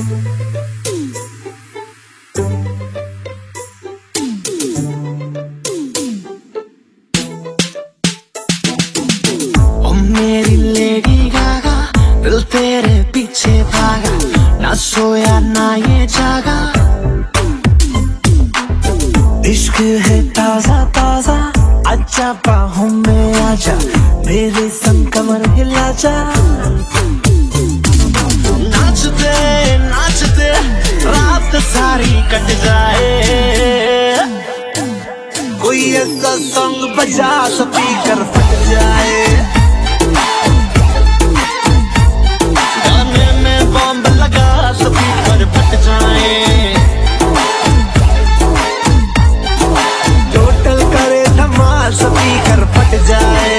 मेरी Lady Gaga, दिल तेरे पीछे भागा, ना सोया ना ये जागा। इश्क है ताजा ताजा, आजा बाहों में आजा, मेरे संग कमर हिला जा। नाचते नाचते रात सारी कट जाए, कोई ऐसा सॉन्ग बजा स्पीकर फट जाए। स्पीकर फट जाए,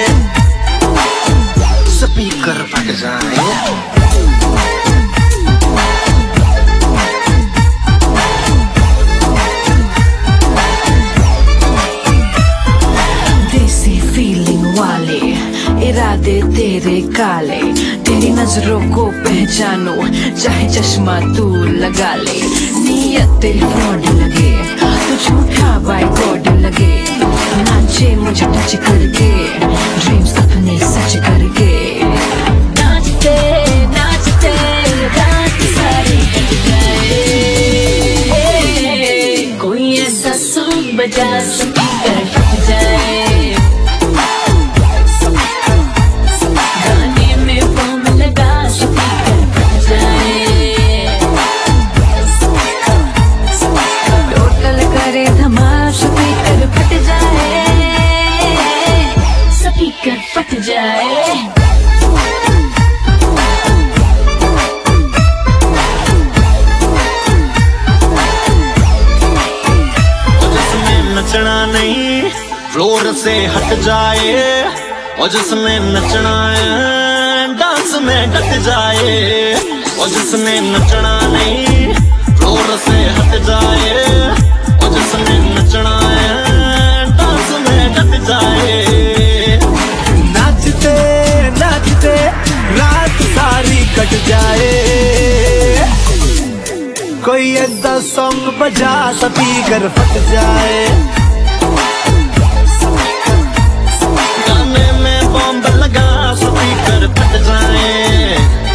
स्पीकर फट जाए। देसी फीलिंग वाले इरादे तेरे काले, तेरी नजरों को पहचानो चाहे चश्मा तू लगा ले। नीयत तेरी फ्रॉड लगे तो झूठा बाय गॉड लगे, नाचे मुझे टच करके ड्रीम्स अपने सच करके। नाचते नाचते रात सारी कट जाए, कोई ऐसा सॉन्ग बजा स्पीकर फट जाए। गाने में बम लगा स्पीकर फट जाए, टोटल करे धमाल स्पीकर फट जाए, स्पीकर फट जाए। जिसमें नचना नहीं फ्लोर से हट जाए, और जिसमें नचना है डांस में डट जाए। और जिसमें नचना नहीं फ्लोर से हट जाए, और जिसमें नचना है डांस में डट जाए। नाचते नाचते रात सारी कट जाए, कोई ऐसा सॉन्ग बजा स्पीकर फट जाए। गाने में बॉम्ब लगा स्पीकर फट जाए।